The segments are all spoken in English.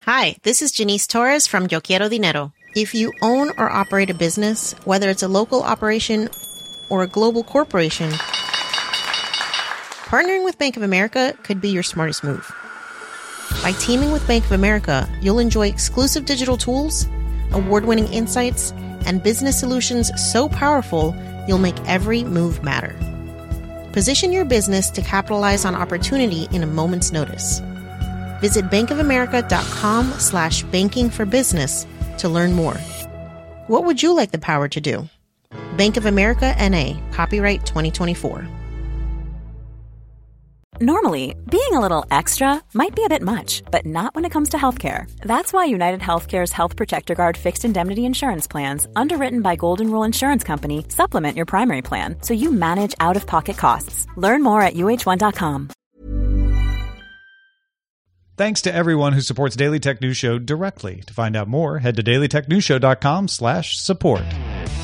Hi, this is Janice Torres from Yo Quiero Dinero. If you own or operate a business, whether it's a local operation or a global corporation, partnering with Bank of America could be your smartest move. By teaming with Bank of America, you'll enjoy exclusive digital tools, award-winning insights, and business solutions so powerful, you'll make every move matter. Position your business to capitalize on opportunity in a moment's notice. Visit bankofamerica.com/bankingforbusiness to learn more. What would you like the power to do? Bank of America N.A., copyright 2024. Normally, being a little extra might be a bit much, but not when it comes to healthcare. That's why United Healthcare's Health Protector Guard fixed indemnity insurance plans, underwritten by Golden Rule Insurance Company, supplement your primary plan so you manage out-of-pocket costs. Learn more at uh1.com. Thanks to everyone who supports Daily Tech News Show directly. To find out more, head to dailytechnewsshow.com/support.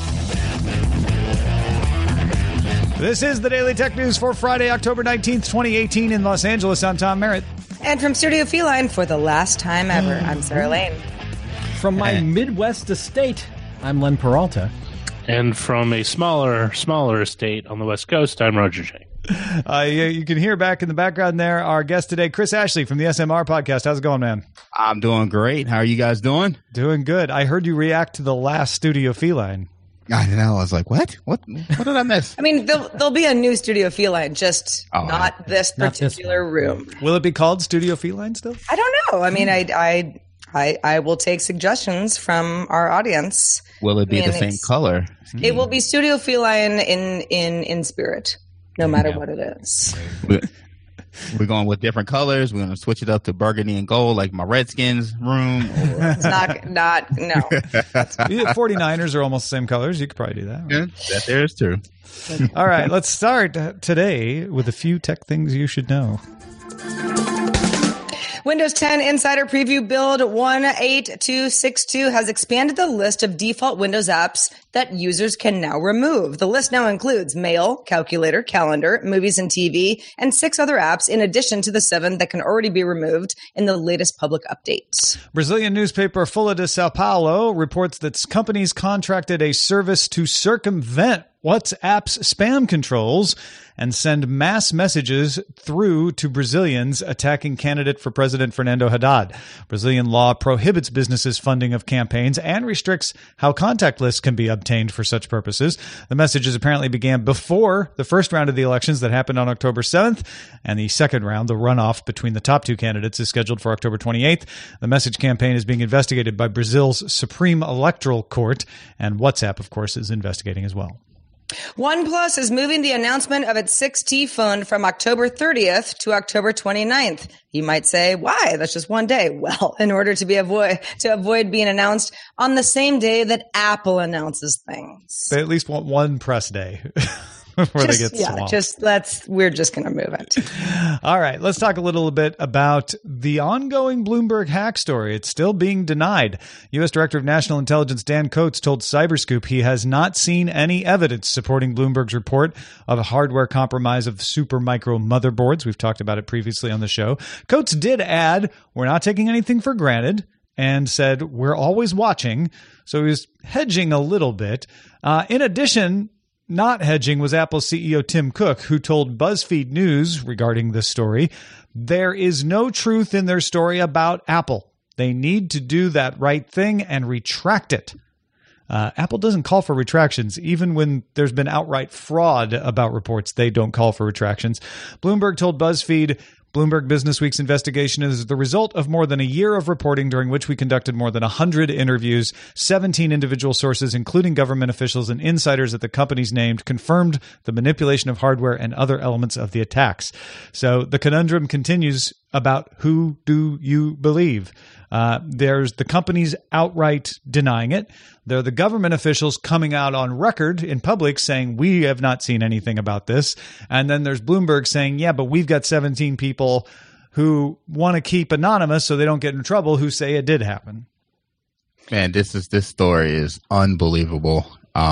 This is the Daily Tech News for Friday, October 19th, 2018 in Los Angeles. I'm Tom Merritt. And from Studio Feline for the last time ever, I'm Sarah Lane. From my Midwest estate, I'm Len Peralta. And from a smaller estate on the West Coast, I'm Roger Chang. You can hear back in the background there our guest today, Chris Ashley from the SMR podcast. How's it going, man? I'm doing great. How are you guys doing? Doing good. I heard you react to the last Studio Feline. I know. I was like, what? What did I miss? I mean, there'll be a new Studio Feline, just not this particular room. Will it be called Studio Feline still? I don't know. I mean, I will take suggestions from our audience. Will it be the same color? It will be Studio Feline in spirit, no matter what it is. We're going with different colors. We're going to switch it up to burgundy and gold, like my Redskins room. It's not no. 49ers are almost the same colors. You could probably do that. Right? Yeah, that there is true. All right, let's start today with a few tech things you should know. Windows 10 Insider Preview build 18262 has expanded the list of default Windows apps that users can now remove. The list now includes Mail, Calculator, Calendar, Movies and TV, and 6 other apps in addition to the 7 that can already be removed in the latest public updates. Brazilian newspaper Folha de Sao Paulo reports that companies contracted a service to circumvent WhatsApp's spam controls and send mass messages through to Brazilians attacking candidate for president Fernando Haddad. Brazilian law prohibits businesses' funding of campaigns and restricts how contact lists can be obtained for such purposes. The messages apparently began before the first round of the elections that happened on October 7th, and the second round, the runoff between the top 2 candidates, is scheduled for October 28th. The message campaign is being investigated by Brazil's Supreme Electoral Court, and WhatsApp, of course, is investigating as well. OnePlus is moving the announcement of its 6T phone from October 30th to October 29th. You might say, why? That's just one day. Well, in order to avoid being announced on the same day that Apple announces things. They at least want one press day. Before they get swamped. We're just going to move it. All right, let's talk a little bit about the ongoing Bloomberg hack story. It's still being denied. U.S. Director of National Intelligence Dan Coats told Cyberscoop he has not seen any evidence supporting Bloomberg's report of a hardware compromise of Supermicro motherboards. We've talked about it previously on the show. Coats did add, we're not taking anything for granted, and said, we're always watching. So he was hedging a little bit. In addition, not hedging was Apple's CEO Tim Cook, who told BuzzFeed News regarding this story, there is no truth in their story about Apple. They need to do that right thing and retract it. Apple doesn't call for retractions. Even when there's been outright fraud about reports, they don't call for retractions. Bloomberg told BuzzFeed, Bloomberg Businessweek's investigation is the result of more than a year of reporting during which we conducted more than 100 interviews. 17 individual sources, including government officials and insiders at the companies named, confirmed the manipulation of hardware and other elements of the attacks. So the conundrum continues about who do you believe? There's the companies outright denying it. There are the government officials coming out on record in public saying, we have not seen anything about this. And then there's Bloomberg saying, yeah, but we've got 17 people who want to keep anonymous so they don't get in trouble who say it did happen. Man, this story is unbelievable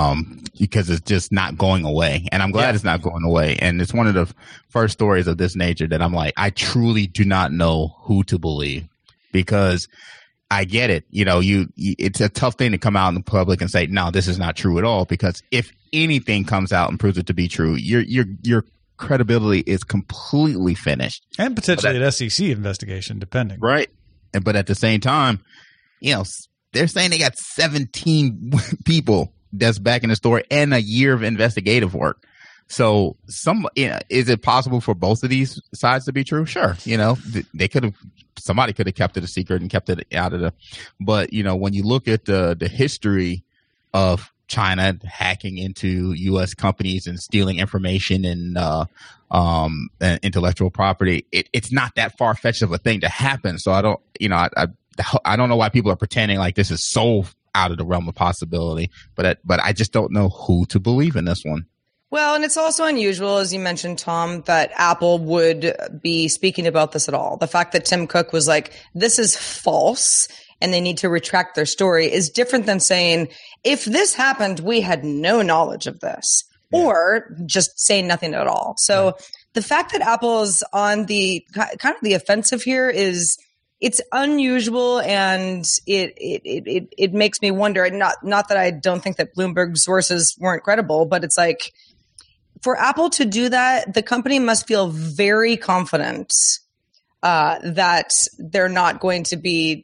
because it's just not going away. And I'm glad it's not going away. And it's one of the first stories of this nature that I'm like, I truly do not know who to believe. because I get it. It's a tough thing to come out in the public and say, no, this is not true at all, because if anything comes out and proves it to be true, your credibility is completely finished. And potentially an SEC investigation, depending. Right. But at the same time, they're saying they got 17 people that's back in the story and a year of investigative work. So is it possible for both of these sides to be true? Sure. Somebody could have kept it a secret and kept it out of but when you look at the history of China hacking into U.S. companies and stealing information and intellectual property, it's not that far fetched of a thing to happen. So I don't know why people are pretending like this is so out of the realm of possibility, but I just don't know who to believe in this one. Well, and it's also unusual, as you mentioned, Tom, that Apple would be speaking about this at all. The fact that Tim Cook was like, this is false and they need to retract their story is different than saying, if this happened, we had no knowledge of this, or just saying nothing at all. So the fact that Apple is on the kind of the offensive here it's unusual, and it makes me wonder. Not that I don't think that Bloomberg's sources weren't credible, but it's like, for Apple to do that, the company must feel very confident that they're not going to be,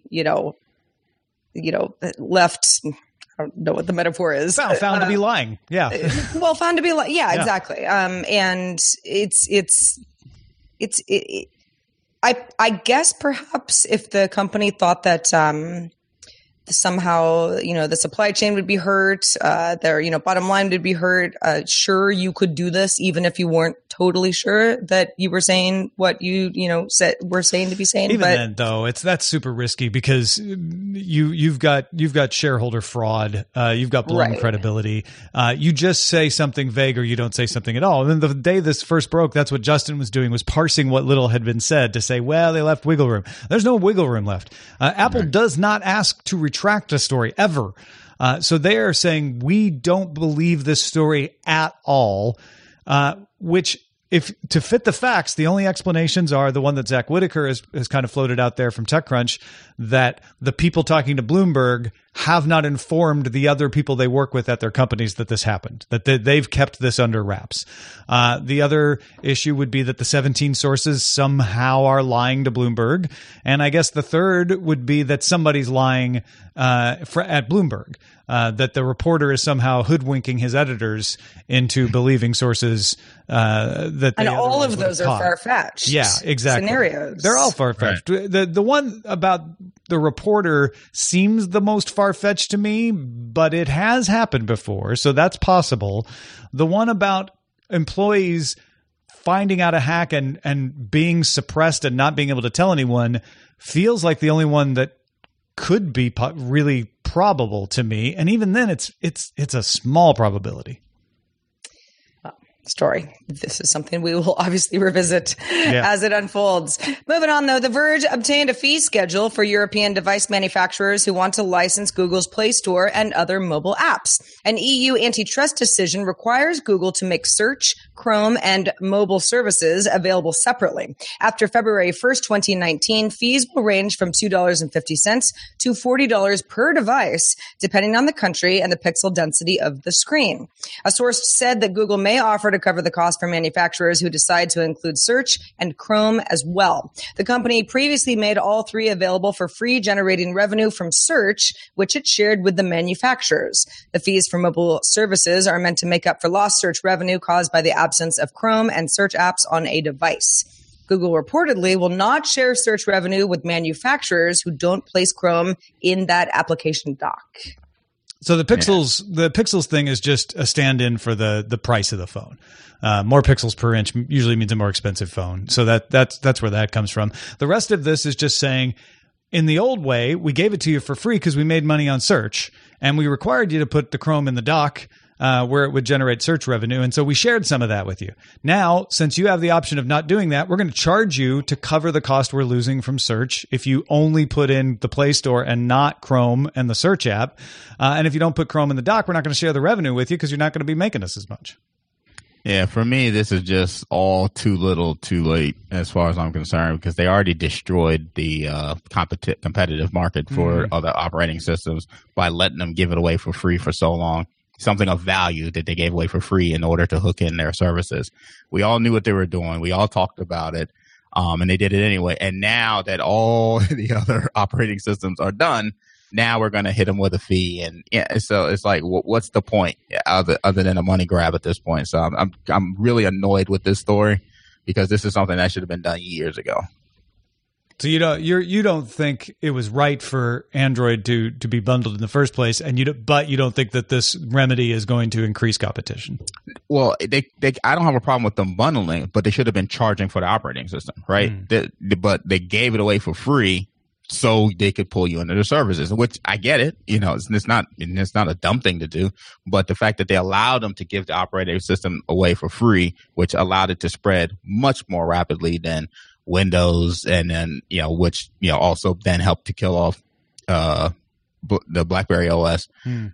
left. I don't know what the metaphor is. Found to be lying. Yeah. Well, found to be lying. Yeah, exactly. And I guess perhaps if the company thought that somehow, the supply chain would be hurt, their, bottom line would be hurt, sure, you could do this even if you weren't totally sure that you were saying what you were saying to be saying. Even then, though, that's super risky, because you've got shareholder fraud, you've got blown credibility. You just say something vague or you don't say something at all. And then the day this first broke, that's what Justin was doing, was parsing what little had been said to say, well, they left wiggle room. There's no wiggle room left. Apple does not ask to retract a story ever. So they are saying, we don't believe this story at all, which, if to fit the facts, the only explanations are the one that Zach Whitaker has kind of floated out there from TechCrunch, that the people talking to Bloomberg have not informed the other people they work with at their companies that this happened, that they've kept this under wraps. The other issue would be that the 17 sources somehow are lying to Bloomberg. And I guess the third would be that somebody's lying at Bloomberg, that the reporter is somehow hoodwinking his editors into believing sources that and all of those are far-fetched. Yeah, exactly. Scenarios. They're all far-fetched. Right. The one about the reporter seems the most far-fetched to me, but it has happened before, so that's possible. The one about employees finding out a hack and being suppressed and not being able to tell anyone feels like the only one that could be really probable to me, and even then, it's a small probability. Story. This is something we will obviously revisit as it unfolds. Moving on, though, The Verge obtained a fee schedule for European device manufacturers who want to license Google's Play Store and other mobile apps. An EU antitrust decision requires Google to make search, Chrome, and mobile services available separately. After February 1st, 2019, fees will range from $2.50 to $40 per device, depending on the country and the pixel density of the screen. A source said that Google may offer to cover the cost for manufacturers who decide to include search and Chrome as well. The company previously made all three available for free, generating revenue from search, which it shared with the manufacturers. The fees for mobile services are meant to make up for lost search revenue caused by the absence of Chrome and search apps on a device. Google reportedly will not share search revenue with manufacturers who don't place Chrome in that application dock. So the pixels thing is just a stand-in for the price of the phone. More pixels per inch usually means a more expensive phone. So that's where that comes from. The rest of this is just saying, in the old way, we gave it to you for free because we made money on search, and we required you to put the Chrome in the dock where it would generate search revenue. And so we shared some of that with you. Now, since you have the option of not doing that, we're going to charge you to cover the cost we're losing from search if you only put in the Play Store and not Chrome and the search app. And if you don't put Chrome in the dock, we're not going to share the revenue with you because you're not going to be making us as much. Yeah, for me, this is just all too little, too late, as far as I'm concerned, because they already destroyed the competitive market for other operating systems by letting them give it away for free for so long. Something of value that they gave away for free in order to hook in their services. We all knew what they were doing. We all talked about it, and they did it anyway. And now that all the other operating systems are done, now we're going to hit them with a fee, and so it's like, what's the point other than a money grab at this point? So I'm really annoyed with this story because this is something that should have been done years ago. So you don't think it was right for Android to be bundled in the first place, but you don't think that this remedy is going to increase competition? Well, I don't have a problem with them bundling, but they should have been charging for the operating system, right? But they gave it away for free, so they could pull you into their services, which I get it. It's not a dumb thing to do, but the fact that they allowed them to give the operating system away for free, which allowed it to spread much more rapidly than Windows, and then which also then helped to kill off the BlackBerry OS.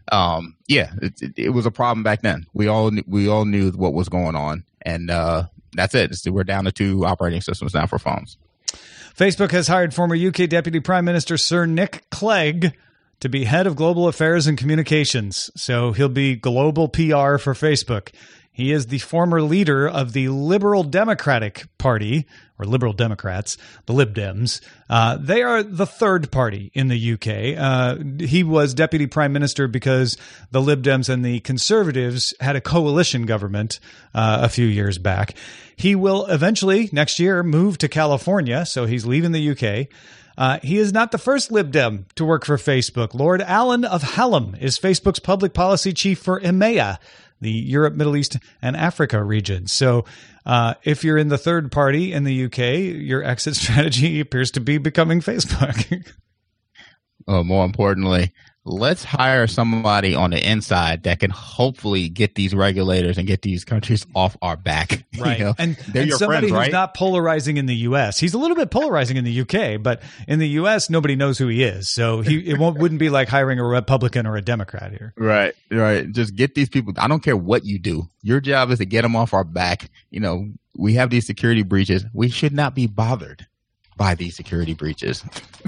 It was a problem back then. We all knew what was going on, and that's it. We're down to 2 operating systems now for phones. Facebook has hired former UK Deputy Prime Minister Sir Nick Clegg to be head of global affairs and communications. So he'll be global PR for Facebook. He is the former leader of the Liberal Democratic Party, or Liberal Democrats, the Lib Dems. They are the third party in the UK. He was deputy prime minister because the Lib Dems and the Conservatives had a coalition government a few years back. He will eventually, next year, move to California, so he's leaving the UK. He is not the first Lib Dem to work for Facebook. Lord Alan of Hallam is Facebook's public policy chief for EMEA, the Europe, Middle East, and Africa region. So if you're in the third party in the UK, your exit strategy appears to be becoming Facebook. More importantly, let's hire somebody on the inside that can hopefully get these regulators and get these countries off our back. Right. And they're your somebody friends, right? Who's not polarizing in the U.S. He's a little bit polarizing in the U.K., but in the U.S., nobody knows who he is. So wouldn't be like hiring a Republican or a Democrat here. Right. Just get these people. I don't care what you do. Your job is to get them off our back. We have these security breaches. We should not be bothered by these security breaches.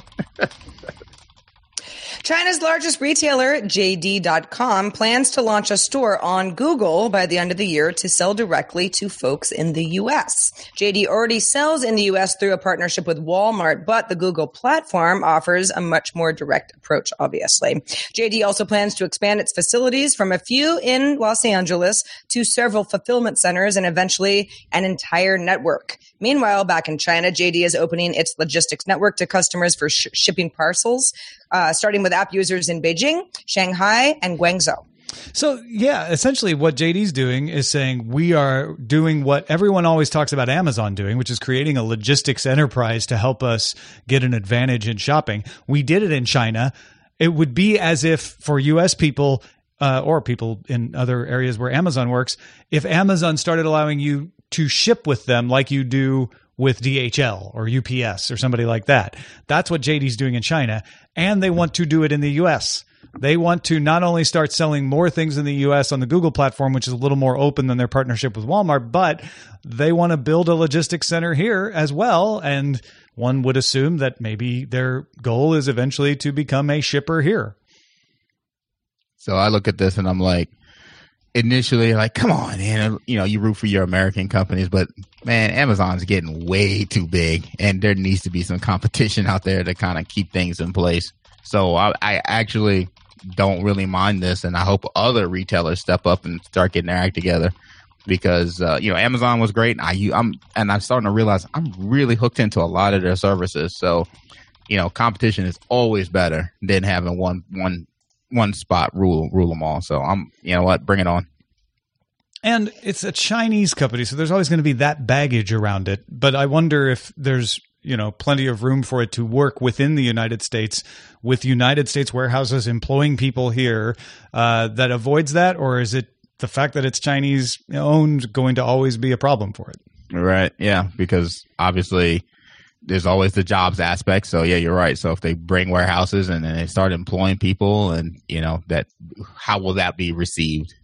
China's largest retailer, JD.com, plans to launch a store on Google by the end of the year to sell directly to folks in the U.S. JD already sells in the U.S. through a partnership with Walmart, but the Google platform offers a much more direct approach, obviously. JD also plans to expand its facilities from a few in Los Angeles to several fulfillment centers and eventually an entire network. Meanwhile, back in China, JD is opening its logistics network to customers for shipping parcels, starting with app users in Beijing, Shanghai, and Guangzhou. So, yeah, essentially what JD's doing is saying we are doing what everyone always talks about Amazon doing, which is creating a logistics enterprise to help us get an advantage in shopping. We did it in China. It would be as if for U.S. people or people in other areas where Amazon works, if Amazon started allowing you to ship with them like you do with DHL or UPS or somebody like that. That's what JD's doing in China, and they want to do it in the U.S. They want to not only start selling more things in the U.S. on the Google platform, which is a little more open than their partnership with Walmart, but they want to build a logistics center here as well, and one would assume that maybe their goal is eventually to become a shipper here. So I look at this and I'm like, initially, like, come on, man, you root for your American companies, but man, Amazon's getting way too big, and there needs to be some competition out there to kind of keep things in place. So I actually don't really mind this, and I hope other retailers step up and start getting their act together, because Amazon was great, and I'm starting to realize I'm really hooked into a lot of their services. So competition is always better than having one spot rule them all. So bring it on. And it's a Chinese company, so there's always going to be that baggage around it. But I wonder if there's, plenty of room for it to work within the United States with United States warehouses employing people here that avoids that, or is it the fact that it's Chinese owned going to always be a problem for it? Right. Yeah, because obviously there's always the jobs aspect. So yeah, you're right. So if they bring warehouses and then they start employing people, and that, how will that be received?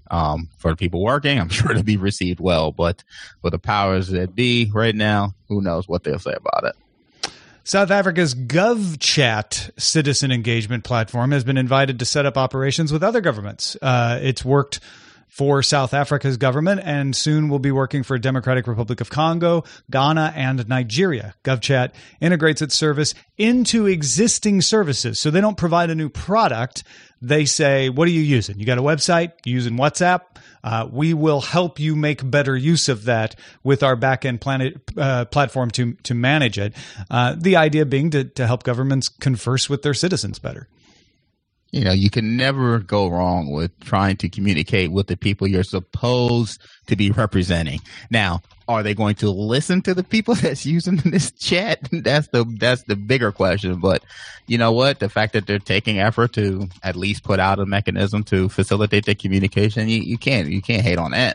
For the people working, I'm sure it'll be received well. But for the powers that be right now, who knows what they'll say about it. South Africa's GovChat citizen engagement platform has been invited to set up operations with other governments. It's worked for South Africa's government and soon will be working for Democratic Republic of Congo, Ghana, and Nigeria. GovChat integrates its service into existing services. So they don't provide a new product. They say, what are you using? You got a website? You using WhatsApp? We will help you make better use of that with our back-end platform to manage it. The idea being to help governments converse with their citizens better. You know, you can never go wrong with trying to communicate with the people you're supposed to be representing. Now, are they going to listen to the people that's using this chat? That's the bigger question. But you know what? The fact that they're taking effort to at least put out a mechanism to facilitate the communication, you can't hate on that.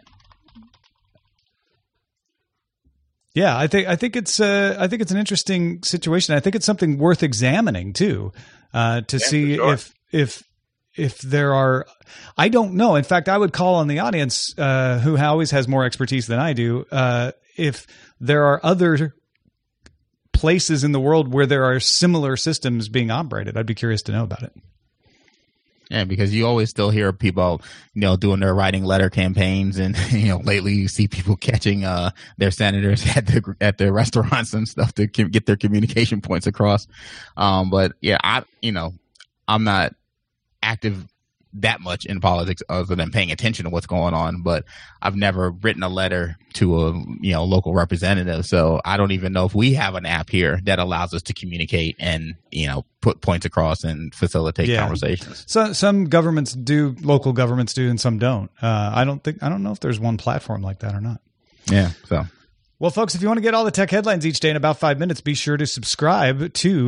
Yeah, I think it's an interesting situation. I think it's something worth examining too, to see if there are. I don't know. In fact, I would call on the audience, who always has more expertise than I do, if there are other places in the world where there are similar systems being operated. I'd be curious to know about it. Yeah, because you always still hear people, doing their writing letter campaigns, and lately you see people catching their senators at the restaurants and stuff to get their communication points across. But yeah, I'm not active that much in politics other than paying attention to what's going on, but I've never written a letter to a local representative, so I don't even know if we have an app here that allows us to communicate and put points across and facilitate conversations. So some governments do, local governments do, and some don't. I don't know if there's one platform like that or not. Yeah. So. Well, folks, if you want to get all the tech headlines each day in about 5 minutes, be sure to subscribe to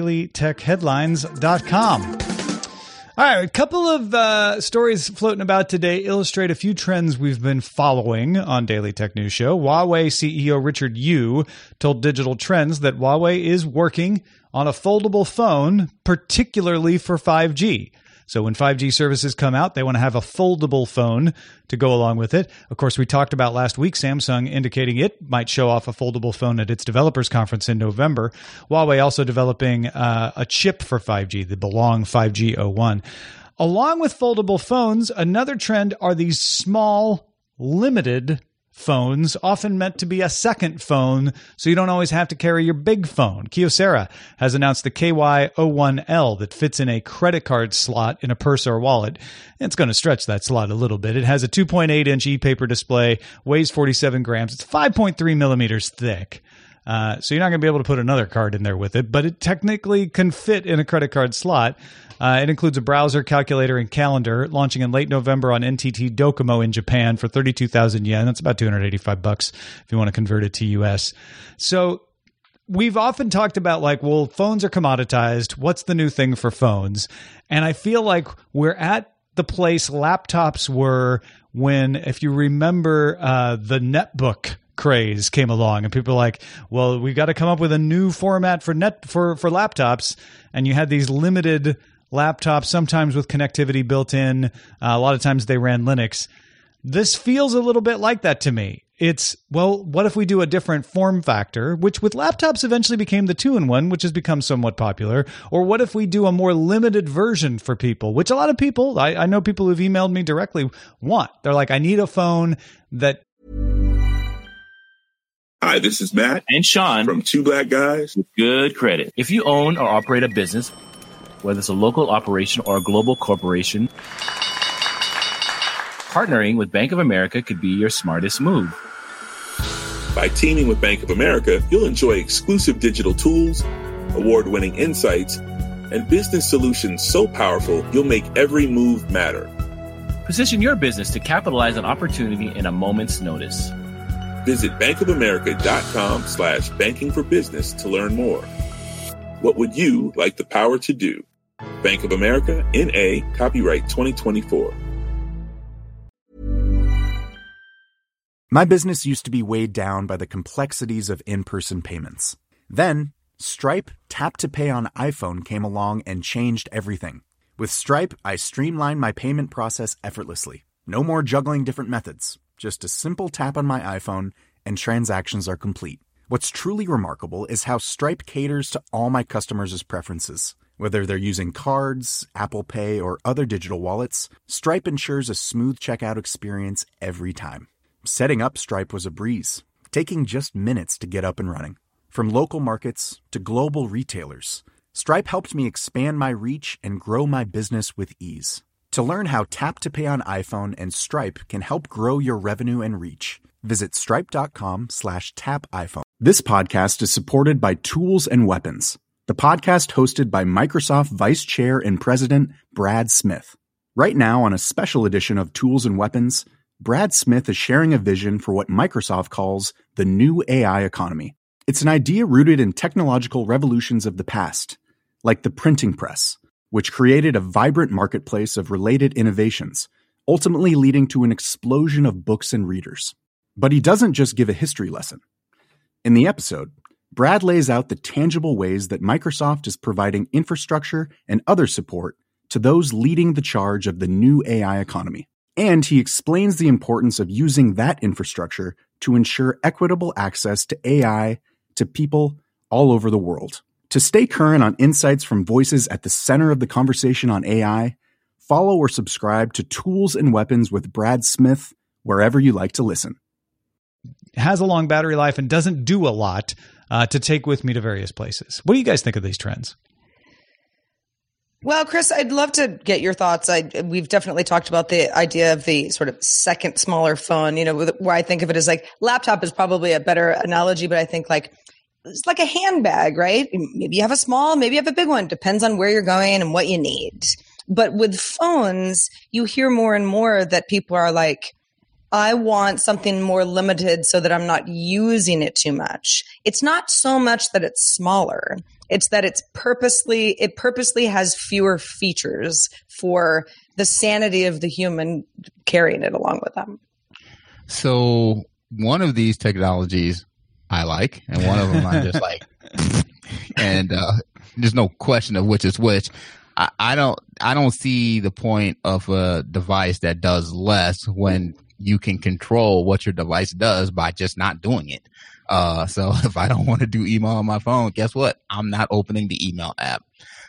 dailytechheadlines.com. All right, a couple of stories floating about today illustrate a few trends we've been following on Daily Tech News Show. Huawei CEO Richard Yu told Digital Trends that Huawei is working on a foldable phone, particularly for 5G. So when 5G services come out, they want to have a foldable phone to go along with it. Of course, we talked about last week Samsung indicating it might show off a foldable phone at its developers conference in November. Huawei also developing a chip for 5G, the Belong 5G O1. Along with foldable phones, another trend are these small, limited phones, often meant to be a second phone, so you don't always have to carry your big phone. Kyocera has announced the KY01L that fits in a credit card slot in a purse or wallet. It's going to stretch that slot a little bit. It has a 2.8-inch e-paper display, weighs 47 grams. It's 5.3 millimeters thick. So you're not going to be able to put another card in there with it, but it technically can fit in a credit card slot. It includes a browser, calculator, and calendar, launching in late November on NTT Docomo in Japan for 32,000 yen. That's about $285 if you want to convert it to US. So we've often talked about phones are commoditized. What's the new thing for phones? And I feel like we're at the place laptops were when, if you remember, the netbook craze came along and people were like, well, we got to come up with a new format for laptops. And you had these limited laptops, sometimes with connectivity built in. A lot of times they ran Linux. This feels a little bit like that to me. It's, well, what if we do a different form factor, which with laptops eventually became the 2-in-1, which has become somewhat popular. Or what if we do a more limited version for people, which a lot of people, I know people who've emailed me directly want. They're like, I need a phone that... Hi, this is Matt and Sean from Two Black Guys with Good Credit. If you own or operate a business, whether it's a local operation or a global corporation, partnering with Bank of America could be your smartest move. By teaming with Bank of America, you'll enjoy exclusive digital tools, award-winning insights, and business solutions so powerful you'll make every move matter. Position your business to capitalize on opportunity in a moment's notice. Visit bankofamerica.com/banking for business to learn more. What would you like the power to do? Bank of America, N.A., copyright 2024. My business used to be weighed down by the complexities of in-person payments. Then, Stripe Tap to Pay on iPhone came along and changed everything. With Stripe, I streamlined my payment process effortlessly. No more juggling different methods. Just a simple tap on my iPhone and transactions are complete. What's truly remarkable is how Stripe caters to all my customers' preferences. Whether they're using cards, Apple Pay, or other digital wallets, Stripe ensures a smooth checkout experience every time. Setting up Stripe was a breeze, taking just minutes to get up and running. From local markets to global retailers, Stripe helped me expand my reach and grow my business with ease. To learn how Tap to Pay on iPhone and Stripe can help grow your revenue and reach, visit stripe.com/tapiphone. This podcast is supported by Tools and Weapons, the podcast hosted by Microsoft Vice Chair and President Brad Smith. Right now, on a special edition of Tools and Weapons, Brad Smith is sharing a vision for what Microsoft calls the new AI economy. It's an idea rooted in technological revolutions of the past, like the printing press, which created a vibrant marketplace of related innovations, ultimately leading to an explosion of books and readers. But he doesn't just give a history lesson. In the episode, Brad lays out the tangible ways that Microsoft is providing infrastructure and other support to those leading the charge of the new AI economy. And he explains the importance of using that infrastructure to ensure equitable access to AI to people all over the world. To stay current on insights from voices at the center of the conversation on AI, follow or subscribe to Tools and Weapons with Brad Smith wherever you like to listen. Has a long battery life and doesn't do a lot to take with me to various places. What do you guys think of these trends? Well, Chris, I'd love to get your thoughts. We've definitely talked about the idea of the sort of second smaller phone, where I think of it as like laptop is probably a better analogy, but I think like it's like a handbag, right? Maybe you have a small, maybe you have a big one. Depends on where you're going and what you need. But with phones, you hear more and more that people are like, I want something more limited so that I'm not using it too much. It's not so much that it's smaller. It's that it purposely has fewer features for the sanity of the human carrying it along with them. So one of these technologies I like, and one of them I'm just like, and there's no question of which is which. I don't see the point of a device that does less when you can control what your device does by just not doing it. So if I don't want to do email on my phone, guess what? I'm not opening the email app.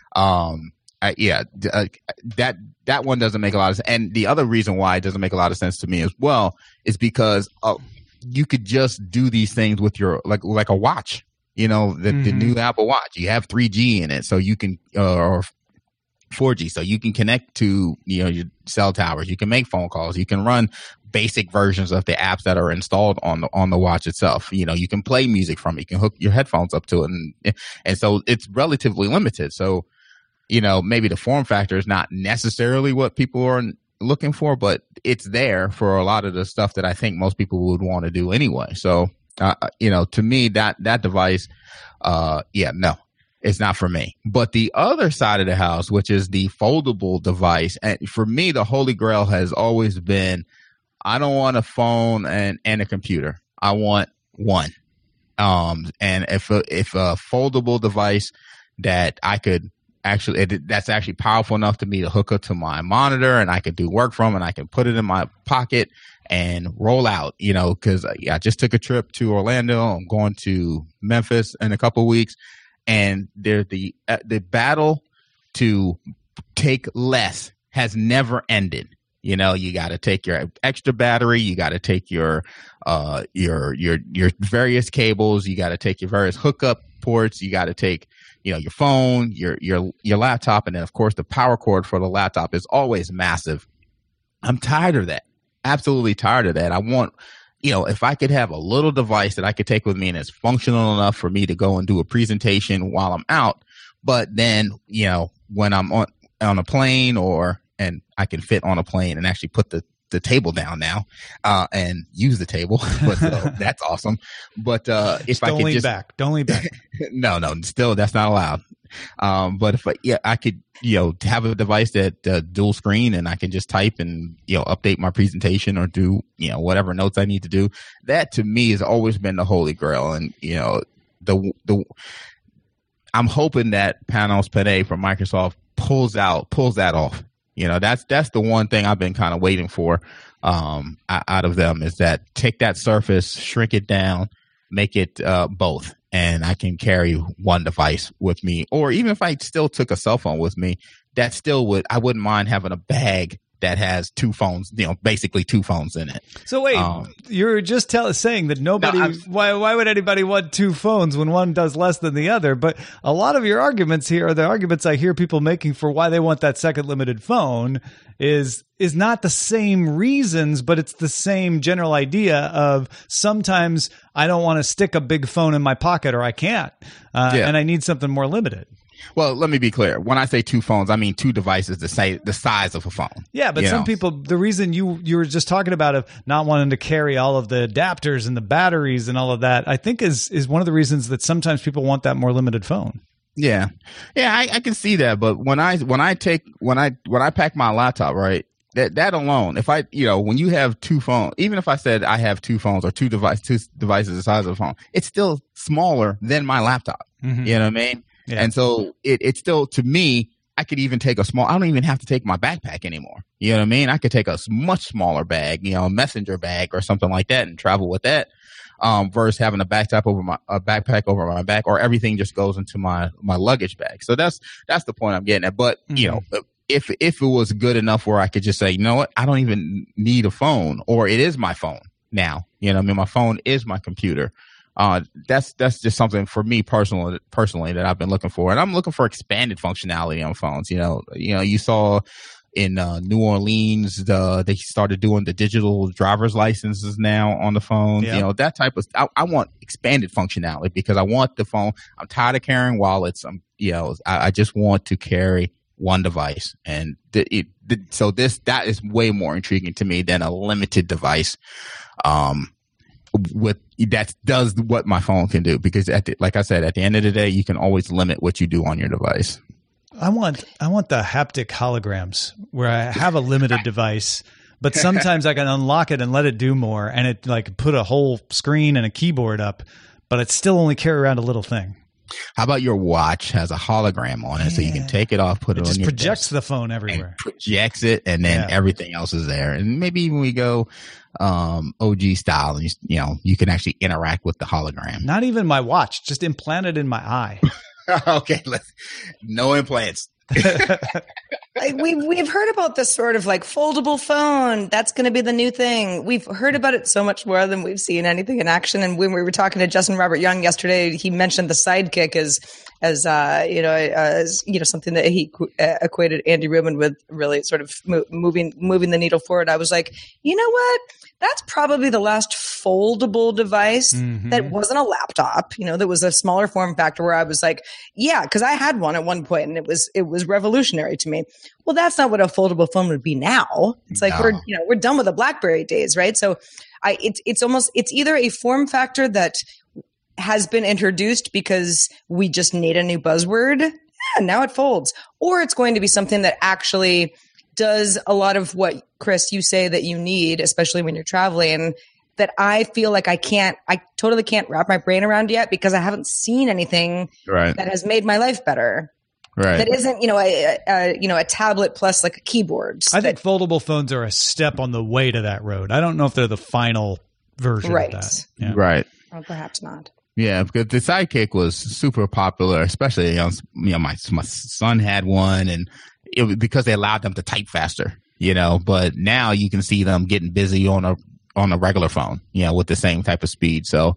That one doesn't make a lot of sense. And the other reason why it doesn't make a lot of sense to me as well is because you could just do these things with your like a watch. The new Apple Watch. You have 3G in it, so you can or 4G, so you can connect to your cell towers. You can make phone calls. You can run basic versions of the apps that are installed on the watch itself. You can play music from it. You can hook your headphones up to it, and so it's relatively limited. So maybe the form factor is not necessarily what people are looking for, but it's there for a lot of the stuff that I think most people would want to do anyway. So to me, that device, no. It's not for me. But the other side of the house, which is the foldable device, and for me, the holy grail has always been, I don't want a phone and a computer. I want one. And if a foldable device that I could that's actually powerful enough to me to hook up to my monitor and I could do work from, and I can put it in my pocket and roll out, because I just took a trip to Orlando. I'm going to Memphis in a couple of weeks. And the battle to take less has never ended. You got to take your extra battery. You got to take your various cables. You got to take your various hookup ports. You got to take, your phone, your laptop. And then of course the power cord for the laptop is always massive. I'm tired of that. Absolutely tired of that. I want, if I could have a little device that I could take with me and it's functional enough for me to go and do a presentation while I'm out, but then, when I'm on a plane and I can fit on a plane and actually put the table down now, and use the table, but that's awesome. But, if I could don't lean back. No, still that's not allowed. But if I could, have a device that dual screen and I can just type and, update my presentation or do, whatever notes I need to do. That to me has always been the holy grail. And, I'm hoping that Panos Panay from Microsoft pulls that off. That's the one thing I've been kind of waiting for out of them, is that take that Surface, shrink it down, make it both, and I can carry one device with me. Or even if I still took a cell phone with me, that still I wouldn't mind having a bag that has two phones, basically two phones in it. So wait, you're just saying that why would anybody want two phones when one does less than the other? But a lot of your arguments here are the arguments I hear people making for why they want that second limited phone is not the same reasons, but it's the same general idea of sometimes I don't want to stick a big phone in my pocket, or I can't, and I need something more limited. Well, let me be clear. When I say two phones, I mean two devices the size of a phone. Yeah, but some people, the reason you were just talking about of not wanting to carry all of the adapters and the batteries and all of that, I think is one of the reasons that sometimes people want that more limited phone. Yeah, I can see that. But when I pack my laptop, right, that alone, if when you have two phones, even if I said I have two phones or two devices the size of a phone, it's still smaller than my laptop. Mm-hmm. You know what I mean? Yeah. And so it's still, to me, I could even take I don't even have to take my backpack anymore. You know what I mean? I could take a much smaller bag, a messenger bag or something like that, and travel with that, versus having a backpack over my back, or everything just goes into my luggage bag. So that's the point I'm getting at. But, if it was good enough where I could just say, you know what, I don't even need a phone, or it is my phone now. You know what I mean? My phone is my computer. That's just something for me personally that I've been looking for, and I'm looking for expanded functionality on phones. You saw in New Orleans, they started doing the digital driver's licenses now on the phone. Yeah. That type of. I want expanded functionality because I want the phone. I'm tired of carrying wallets. I just want to carry one device, and so that is way more intriguing to me than a limited device. That does what my phone can do, because like I said, at the end of the day, you can always limit what you do on your device. I want the haptic holograms where I have a limited device, but sometimes I can unlock it and let it do more, and it like put a whole screen and a keyboard up, but it still only carry around a little thing. How about your watch has a hologram on it, so you can take it off, put it on your desk. It just projects the phone everywhere. Projects it, and then everything else is there. And maybe even we go OG style, and you can actually interact with the hologram. Not even my watch, just implanted in my eye. Okay, no implants. We've heard about this sort of like foldable phone. That's going to be the new thing. We've heard about it so much more than we've seen anything in action. And when we were talking to Justin Robert Young yesterday, he mentioned the Sidekick as something that he equated Andy Rubin with, really sort of moving the needle forward. I was like, you know what? That's probably the last foldable device that wasn't a laptop, that was a smaller form factor, where I was like, yeah, because I had one at one point and it was revolutionary to me. Well, that's not what a foldable phone would be now. It's like we're done with the BlackBerry days, right? So it's either a form factor that has been introduced because we just need a new buzzword, and now it folds, or it's going to be something that actually does a lot of what, Chris, you say that you need, especially when you're traveling, that I feel like I totally can't wrap my brain around yet, because I haven't seen anything that has made my life better. Right. That isn't, a tablet plus like a keyboard. I think foldable phones are a step on the way to that road. I don't know if they're the final version of that. Yeah. Right. Or perhaps not. Yeah, because the Sidekick was super popular, especially my son had one, and it was because they allowed them to type faster. But now you can see them getting busy on a regular phone, with the same type of speed. So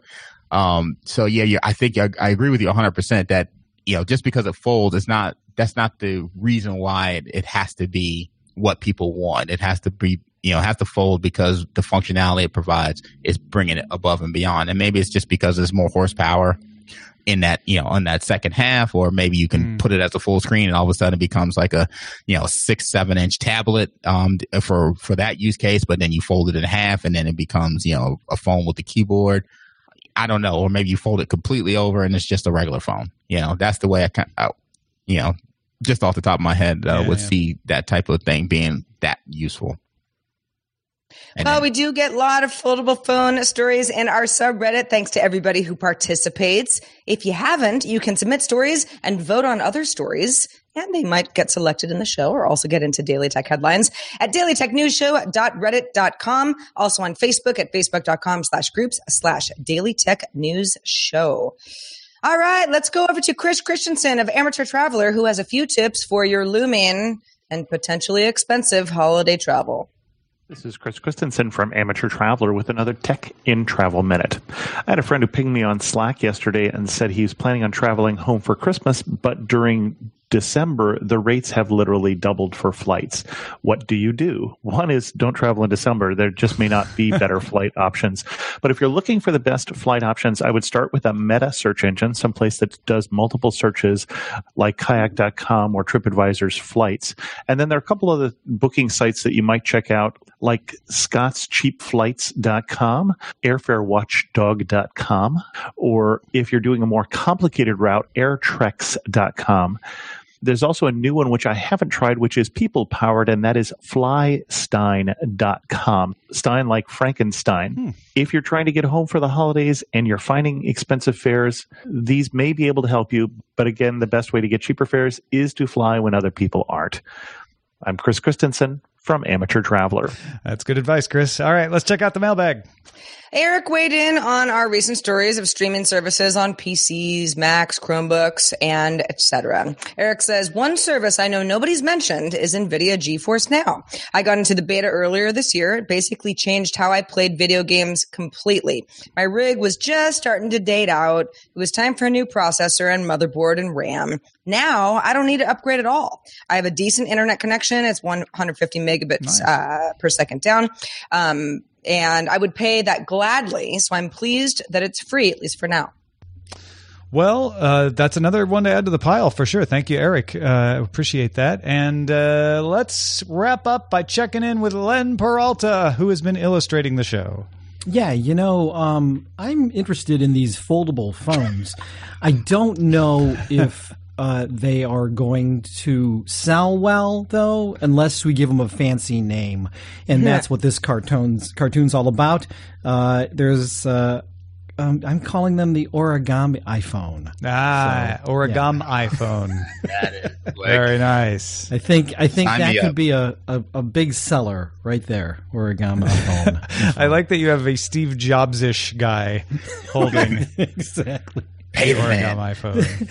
yeah, I think I agree with you 100% that just because it folds, that's not the reason why it has to be what people want. It has to be. It has to fold because the functionality it provides is bringing it above and beyond. And maybe it's just because there's more horsepower in that, on that second half, or maybe you can put it as a full screen and all of a sudden it becomes like a, 6-7 inch tablet, for that use case, but then you fold it in half and then it becomes, a phone with the keyboard. I don't know. Or maybe you fold it completely over and it's just a regular phone. That's the way I just off the top of my head, would see that type of thing being that useful. Well, we do get a lot of foldable phone stories in our subreddit. Thanks to everybody who participates. If you haven't, you can submit stories and vote on other stories and they might get selected in the show or also get into Daily Tech headlines at dailytechnewsshow.reddit.com. Also on Facebook at facebook.com/groups/dailytechnewsshow. All right, let's go over to Chris Christensen of Amateur Traveler, who has a few tips for your looming and potentially expensive holiday travel. This is Chris Christensen from Amateur Traveler with another Tech in Travel Minute. I had a friend who pinged me on Slack yesterday and said he's planning on traveling home for Christmas, but during December, the rates have literally doubled for flights. What do you do? One is don't travel in December. There just may not be better flight options. But if you're looking for the best flight options, I would start with a meta search engine, someplace that does multiple searches like kayak.com or TripAdvisor's flights. And then there are a couple of the booking sites that you might check out, like scottscheapflights.com, airfarewatchdog.com, or if you're doing a more complicated route, airtreks.com. There's also a new one which I haven't tried, which is people-powered, and that is flystein.com. Stein like Frankenstein. If you're trying to get home for the holidays and you're finding expensive fares, these may be able to help you. But again, the best way to get cheaper fares is to fly when other people aren't. I'm Chris Christensen from Amateur Traveler. That's good advice, Chris. All right, let's check out the mailbag. Eric weighed in on our recent stories of streaming services on PCs, Macs, Chromebooks, and etc. Eric says, one service I know nobody's mentioned is NVIDIA GeForce Now. I got into the beta earlier this year. It basically changed how I played video games completely. My rig was just starting to date out. It was time for a new processor and motherboard and RAM. Now, I don't need to upgrade at all. I have a decent internet connection. It's 150 megabits per second down. And I would pay that gladly. So I'm pleased that it's free, at least for now. Well, that's another one to add to the pile for sure. Thank you, Eric. Appreciate that. And let's wrap up by checking in with Len Peralta, who has been illustrating the show. Yeah, I'm interested in these foldable phones. I don't know if they are going to sell well, though, unless we give them a fancy name. And that's what this cartoon's all about. There's I'm calling them the origami iPhone. Origami iPhone. That is very nice. I think that could be a big seller right there. Origami iPhone. I like that you have a Steve Jobs-ish guy holding exactly the origami iPhone.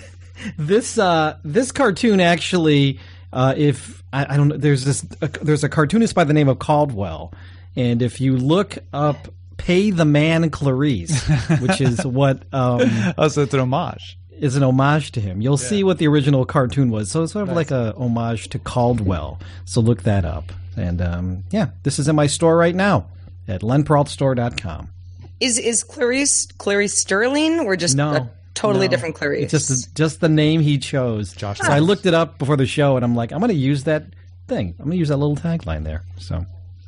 This cartoon actually, if I don't know, there's a cartoonist by the name of Caldwell, and if you look up "Pay the Man Clarice," which is what so it's an homage. Is an homage to him. You'll see what the original cartoon was. So it's sort of like a homage to Caldwell. So look that up. And this is in my store right now at lenperaltastore.com. Is Clarice Sterling or just a totally different Clarice? It's just the name he chose. So I looked it up before the show, and I'm like, I'm going to use that thing. I'm going to use that little tagline there. So.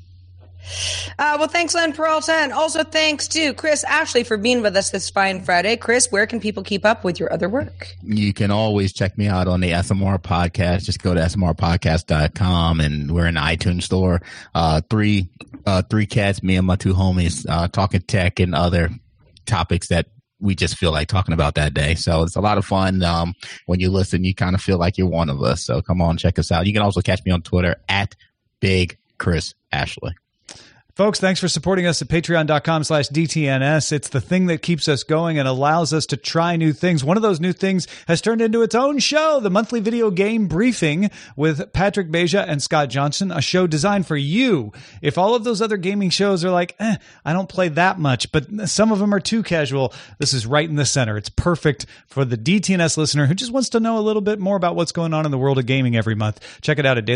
Well, thanks, Len Peralta, and also thanks to Chris Ashley for being with us this fine Friday. Chris, where can people keep up with your other work? You can always check me out on the SMR podcast. Just go to smrpodcast.com, and we're in the iTunes store. Three cats, me and my two homies, talking tech and other topics that we just feel like talking about that day. So it's a lot of fun. When you listen, you kind of feel like you're one of us. So come on, check us out. You can also catch me on Twitter at Big Chris Ashley. Folks, thanks for supporting us at patreon.com/DTNS. It's the thing that keeps us going and allows us to try new things. One of those new things has turned into its own show, the monthly video game briefing with Patrick Beja and Scott Johnson, a show designed for you. If all of those other gaming shows are like, I don't play that much, but some of them are too casual, this is right in the center. It's perfect for the DTNS listener who just wants to know a little bit more about what's going on in the world of gaming every month. Check it out at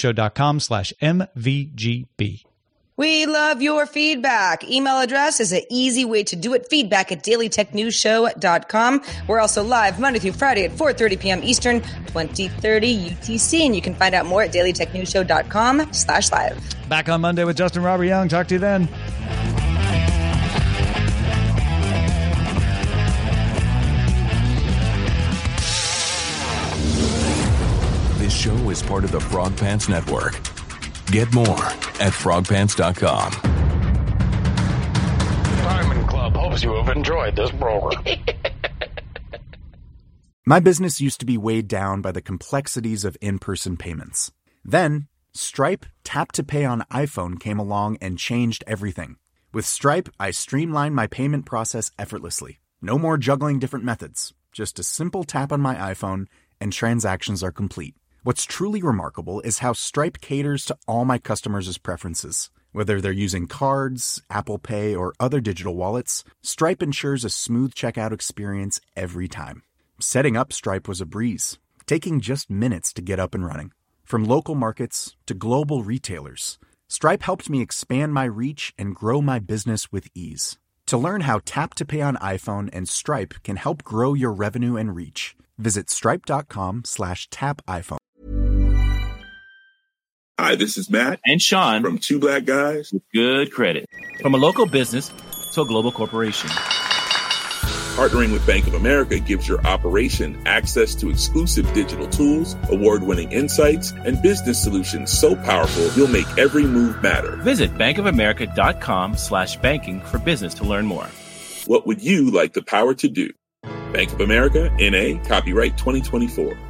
dailytechnewsshow.com/MVGB. We love your feedback. Email address is an easy way to do it. feedback@dailytechnewsshow.com. We're also live Monday through Friday at 4:30 p.m. Eastern, 2030 UTC. And you can find out more at dailytechnewsshow.com/live. Back on Monday with Justin Robert Young. Talk to you then. This show is part of the Frog Pants Network. Get more at frogpants.com. Diamond Club hopes you have enjoyed this program. My business used to be weighed down by the complexities of in-person payments. Then, Stripe Tap to Pay on iPhone came along and changed everything. With Stripe, I streamlined my payment process effortlessly. No more juggling different methods. Just a simple tap on my iPhone and transactions are complete. What's truly remarkable is how Stripe caters to all my customers' preferences. Whether they're using cards, Apple Pay, or other digital wallets, Stripe ensures a smooth checkout experience every time. Setting up Stripe was a breeze, taking just minutes to get up and running. From local markets to global retailers, Stripe helped me expand my reach and grow my business with ease. To learn how Tap to Pay on iPhone and Stripe can help grow your revenue and reach, visit stripe.com/tapiphone. Hi, this is Matt and Sean from Two Black Guys with Good Credit. From a local business to a global corporation, partnering with Bank of America gives your operation access to exclusive digital tools, award-winning insights, and business solutions so powerful you'll make every move matter. Visit bankofamerica.com/banking for business to learn more. What would you like the power to do? Bank of America, N.A., copyright 2024.